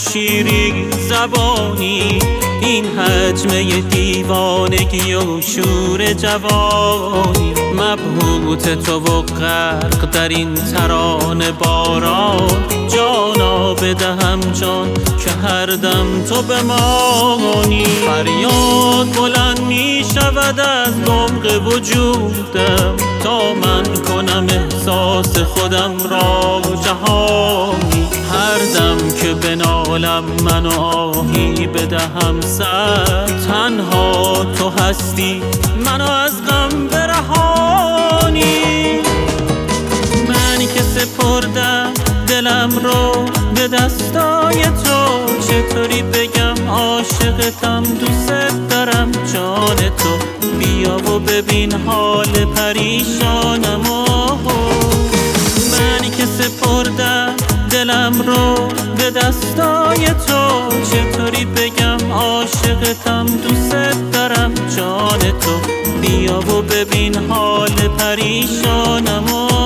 شیرین زبانی، این حجمه دیوانگی و شور جوانی. مبهوت تو و غرق در این ترانه باران، جانا بدهم جان که هر دم تو بمانی. فریاد بلند می شود از عمق وجودم، تا من کنم احساس خودم را جهانی. هر دم که بنالم من و آهی بدهم سر، تنها تو هستی منو از غم برهانی. منی که سپردم دلم رو به دستای تو، چطوری بگم عاشقتم دوست دارم جان تو. بیا و ببین حال پریشانم منی که سپردم دلم رو به دستای تو، چطوری بگم عاشقتم دوست دارم جان تو. بیا و ببین حال پریشانم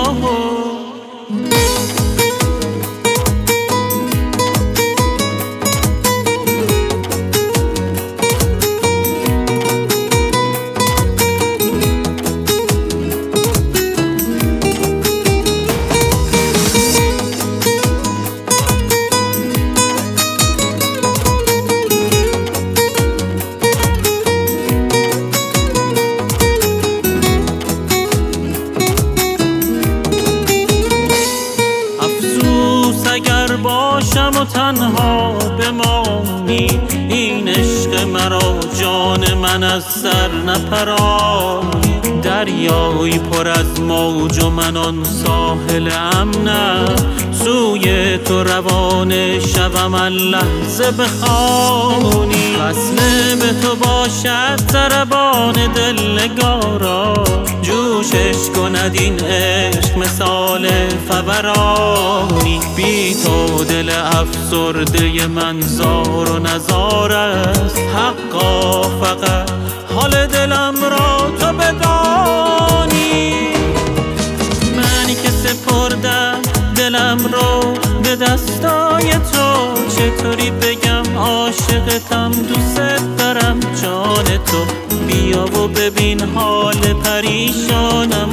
باشم و تنها بمانی، این عشق مرا جان من از سر نپرانی. دریایی پر از موج و من آن ساحل امنم، سوی تو روانه شوم اللحظه بخوانی. وصل به تو باشد ضربان دل نگارا، جوشش کند این عشق مثال فورانی. بی تو دل افسرده من زار و نزار است، حقا فقط حال دلم را تو بدانی. منی که سپردم دلم رو به دستای تو، چطوری بگم عاشقتم دوست دارم جان تو. بیا و ببین حال پریشانم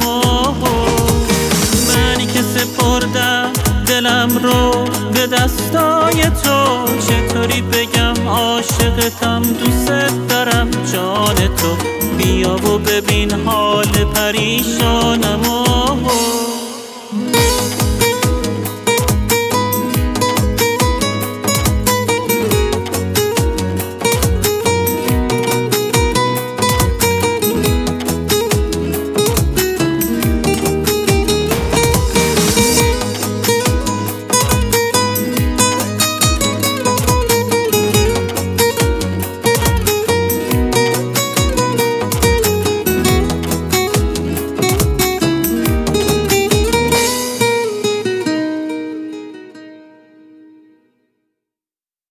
منی که سپردم دلم رو به دستای تو، چطوری بگم عاشقتم دوست دارم جان تو. بیا و ببین حال پریشانم